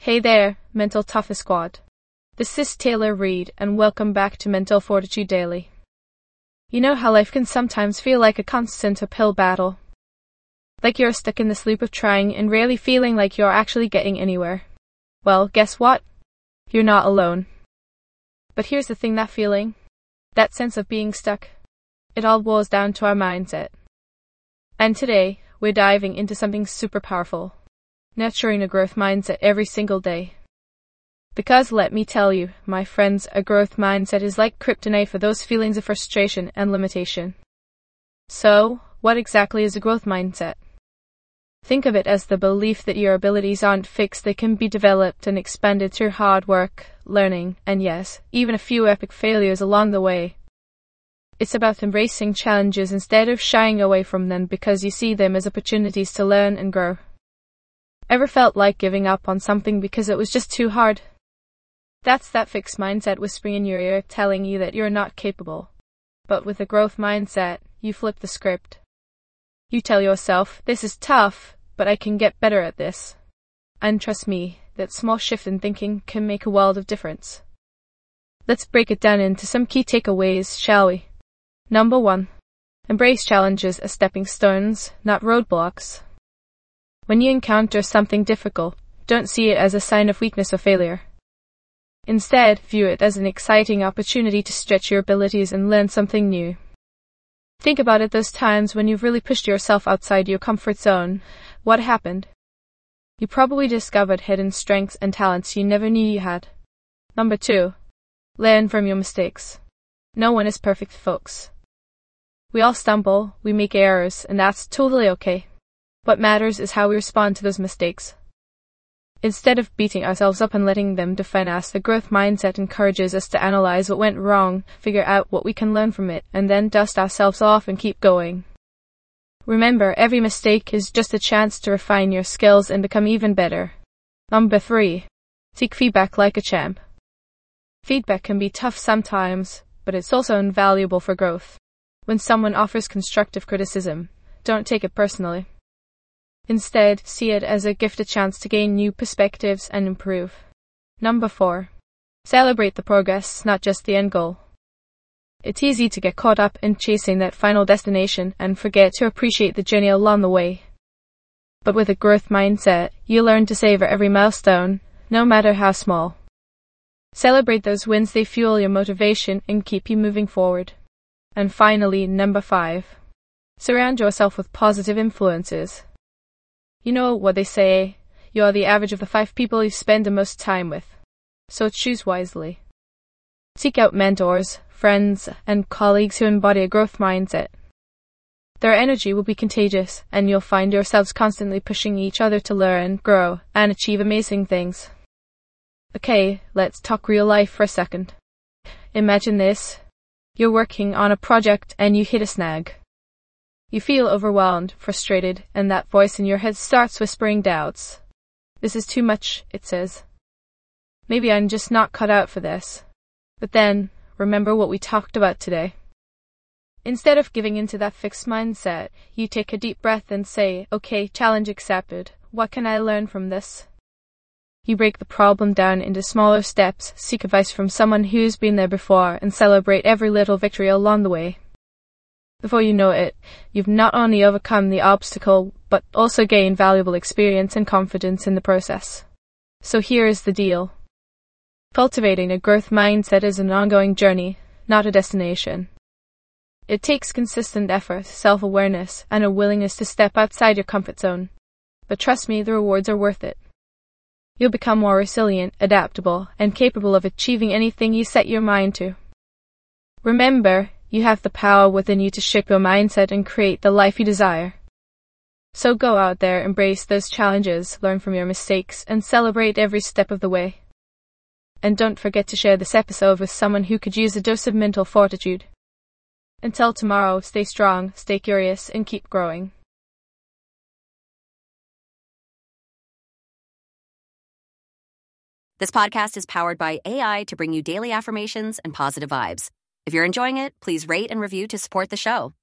Hey there, Mental Toughness Squad. This is Taylor Reed, and welcome back to Mental Fortitude Daily. You know how life can sometimes feel like a constant uphill battle? Like you're stuck in this loop of trying and rarely feeling like you're actually getting anywhere. Well, guess what? You're not alone. But here's the thing, that feeling, that sense of being stuck, it all boils down to our mindset. And today, we're diving into something super powerful. Nurturing a growth mindset every single day. Because let me tell you, my friends, a growth mindset is like kryptonite for those feelings of frustration and limitation. So, what exactly is a growth mindset? Think of it as the belief that your abilities aren't fixed, they can be developed and expanded through hard work, learning, and yes, even a few epic failures along the way. It's about embracing challenges instead of shying away from them because you see them as opportunities to learn and grow. Ever felt like giving up on something because it was just too hard? That's that fixed mindset whispering in your ear telling you that you're not capable. But with a growth mindset, you flip the script. You tell yourself, this is tough, but I can get better at this. And trust me, that small shift in thinking can make a world of difference. Let's break it down into some key takeaways, shall we? Number 1. Embrace challenges as stepping stones, not roadblocks. When you encounter something difficult, don't see it as a sign of weakness or failure. Instead, view it as an exciting opportunity to stretch your abilities and learn something new. Think about it, those times when you've really pushed yourself outside your comfort zone. What happened? You probably discovered hidden strengths and talents you never knew you had. Number 2. Learn from your mistakes. No one is perfect, folks. We all stumble, we make errors, and that's totally okay. What matters is how we respond to those mistakes. Instead of beating ourselves up and letting them define us, the growth mindset encourages us to analyze what went wrong, figure out what we can learn from it, and then dust ourselves off and keep going. Remember, every mistake is just a chance to refine your skills and become even better. Number 3. Seek feedback like a champ. Feedback can be tough sometimes, but it's also invaluable for growth. When someone offers constructive criticism, don't take it personally. Instead, see it as a gift, a chance to gain new perspectives and improve. Number 4. Celebrate the progress, not just the end goal. It's easy to get caught up in chasing that final destination and forget to appreciate the journey along the way. But with a growth mindset, you learn to savor every milestone, no matter how small. Celebrate those wins, they fuel your motivation and keep you moving forward. And finally, number 5. Surround yourself with positive influences. You know what they say, you're the average of the 5 people you spend the most time with. So choose wisely. Seek out mentors, friends, and colleagues who embody a growth mindset. Their energy will be contagious, and you'll find yourselves constantly pushing each other to learn, grow, and achieve amazing things. Okay, let's talk real life for a second. Imagine this. You're working on a project and you hit a snag. You feel overwhelmed, frustrated, and that voice in your head starts whispering doubts. This is too much, it says. Maybe I'm just not cut out for this. But then, remember what we talked about today. Instead of giving into that fixed mindset, you take a deep breath and say, okay, challenge accepted. What can I learn from this? You break the problem down into smaller steps, seek advice from someone who's been there before, and celebrate every little victory along the way. Before you know it, you've not only overcome the obstacle, but also gained valuable experience and confidence in the process. So here is the deal. Cultivating a growth mindset is an ongoing journey, not a destination. It takes consistent effort, self-awareness, and a willingness to step outside your comfort zone. But trust me, the rewards are worth it. You'll become more resilient, adaptable, and capable of achieving anything you set your mind to. Remember, you have the power within you to shape your mindset and create the life you desire. So go out there, embrace those challenges, learn from your mistakes, and celebrate every step of the way. And don't forget to share this episode with someone who could use a dose of mental fortitude. Until tomorrow, stay strong, stay curious, and keep growing. This podcast is powered by AI to bring you daily affirmations and positive vibes. If you're enjoying it, please rate and review to support the show.